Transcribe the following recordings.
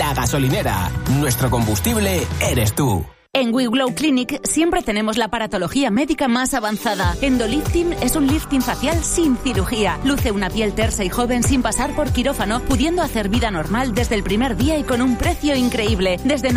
La Gasolinera. Nuestro combustible eres tú. En We Glow Clinic siempre tenemos la aparatología médica más avanzada. Endolifting es un lifting facial sin cirugía. Luce una piel tersa y joven sin pasar por quirófano, pudiendo hacer vida normal desde el primer día y con un precio increíble, desde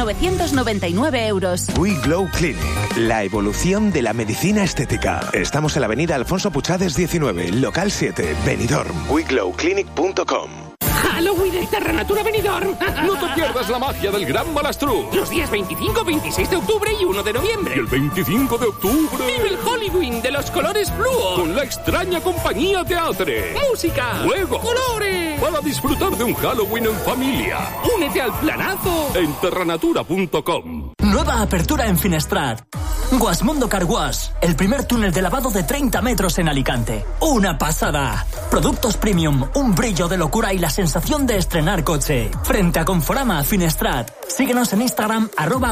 999 euros. We Glow Clinic, la evolución de la medicina estética. Estamos en la avenida Alfonso Puchades 19, local 7, Benidorm. WeGlowClinic.com. ¡Halloween en Terranatura Benidorm! No te pierdas la magia del Gran Malastrú. Los días 25, 26 de octubre y 1 de noviembre. Y el 25 de octubre... ¡Vive el Halloween de los colores fluo! Con la extraña compañía Teatre. ¡Música! ¡Juegos! ¡Colores! Para disfrutar de un Halloween en familia. ¡Únete al planazo! En terranatura.com. Nueva apertura en Finestrat. Guasmundo Car Wash, el primer túnel de lavado de 30 metros en Alicante. ¡Una pasada! Productos premium, un brillo de locura y la sensación de estrenar coche. Frente a Conforama, Finestrat. Síguenos en Instagram,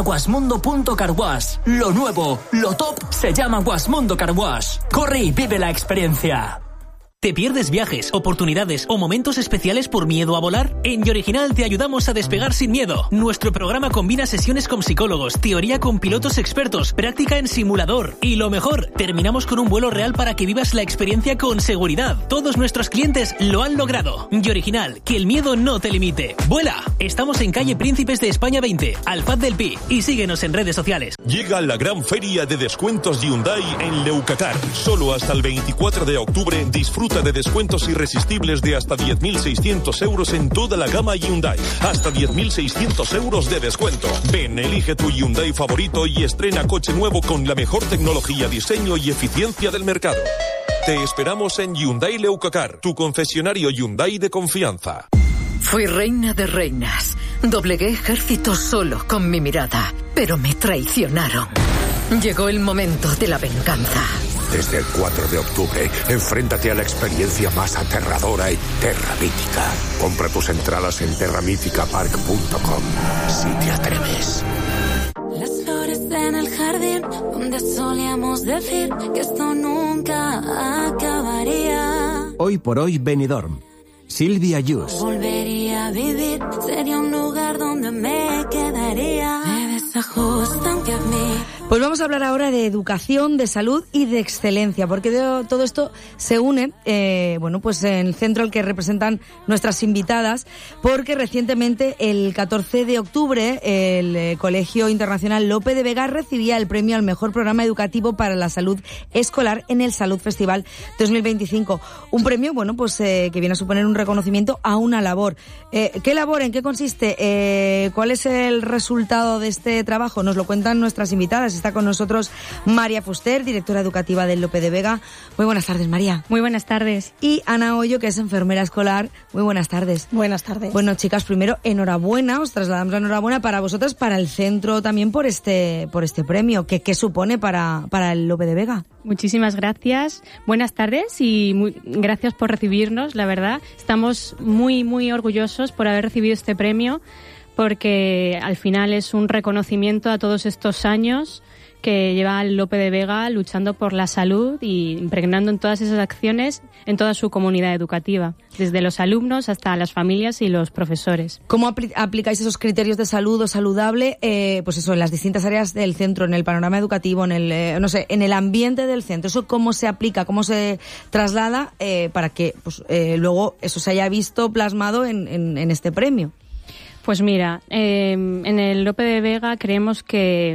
@guasmundo.carwash. Lo nuevo, lo top, se llama Guasmundo Car Wash. Corre y vive la experiencia. ¿Te pierdes viajes, oportunidades o momentos especiales por miedo a volar? En YORIGINAL te ayudamos a despegar sin miedo. Nuestro programa combina sesiones con psicólogos, teoría con pilotos expertos, práctica en simulador y lo mejor, terminamos con un vuelo real para que vivas la experiencia con seguridad. Todos nuestros clientes lo han logrado. YORIGINAL, que el miedo no te limite. ¡Vuela! Estamos en calle Príncipes de España 20, Alfaz del Pi, y síguenos en redes sociales. Llega la gran feria de descuentos Hyundai en Leucacar. Solo hasta el 24 de octubre disfruta de descuentos irresistibles de hasta 10.600 euros en toda la gama Hyundai. Hasta 10.600 euros de descuento. Ven, elige tu Hyundai favorito y estrena coche nuevo con la mejor tecnología, diseño y eficiencia del mercado. Te esperamos en Hyundai Leucacar, tu concesionario Hyundai de confianza. Fui reina de reinas. Doblegué ejércitos solo con mi mirada, pero me traicionaron. Llegó el momento de la venganza. Desde el 4 de octubre, enfréntate a la experiencia más aterradora en Terra Mítica. Compra tus entradas en terramíticapark.com, si te atreves. Las flores en el jardín, donde solíamos decir que esto nunca acabaría. Hoy por hoy, Benidorm. Silvia Yus. Volvería a vivir, sería un lugar donde me quedaría. Me desajustan que a mí. Pues vamos a hablar ahora de educación, de salud y de excelencia, porque todo esto se une, pues en el centro al que representan nuestras invitadas, porque recientemente, el 14 de octubre, el Colegio Internacional Lope de Vega recibía el premio al mejor programa educativo para la salud escolar en el Salud Festival 2025. Un premio, que viene a suponer un reconocimiento a una labor. ¿Qué labor? ¿En qué consiste? ¿Cuál es el resultado de este trabajo? Nos lo cuentan nuestras invitadas. Está con nosotros María Fuster, directora educativa del Lope de Vega. Muy buenas tardes, María. Muy buenas tardes. Y Ana Hoyo, que es enfermera escolar. Muy buenas tardes. Buenas tardes. Bueno, chicas, primero, enhorabuena. Os trasladamos la enhorabuena para vosotras, para el centro también por este premio. ¿Qué supone para el Lope de Vega? Muchísimas gracias. Buenas tardes y gracias por recibirnos, la verdad. Estamos muy, muy orgullosos por haber recibido este premio, porque al final es un reconocimiento a todos estos años que lleva el Lope de Vega luchando por la salud y impregnando en todas esas acciones en toda su comunidad educativa, desde los alumnos hasta las familias y los profesores. ¿Cómo aplicáis esos criterios de salud o saludable, en las distintas áreas del centro, en el panorama educativo, en el ambiente del centro? ¿Eso cómo se aplica, cómo se traslada para que luego eso se haya visto plasmado en este premio? Pues mira, en el Lope de Vega creemos que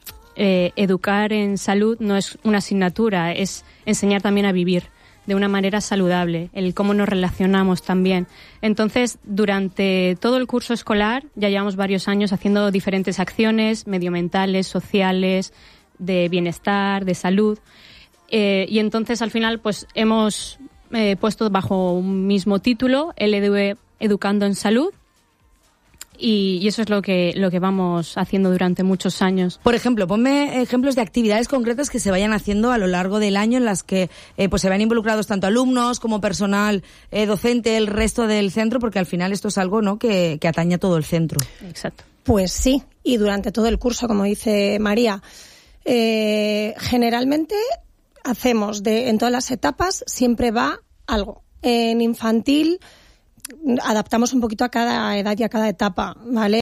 educar en salud no es una asignatura, es enseñar también a vivir de una manera saludable, el cómo nos relacionamos también. Entonces, durante todo el curso escolar, ya llevamos varios años haciendo diferentes acciones medioambientales, sociales, de bienestar, de salud, y entonces al final pues hemos puesto bajo un mismo título LDV Educando en Salud. Y eso es lo que vamos haciendo durante muchos años. Por ejemplo, ponme ejemplos de actividades concretas que se vayan haciendo a lo largo del año en las que se vean involucrados tanto alumnos como personal docente, el resto del centro, porque al final esto es algo, ¿no?, que atañe a todo el centro. Exacto. Pues sí, y durante todo el curso, como dice María, generalmente hacemos en todas las etapas siempre va algo. En infantil adaptamos un poquito a cada edad y a cada etapa, ¿vale?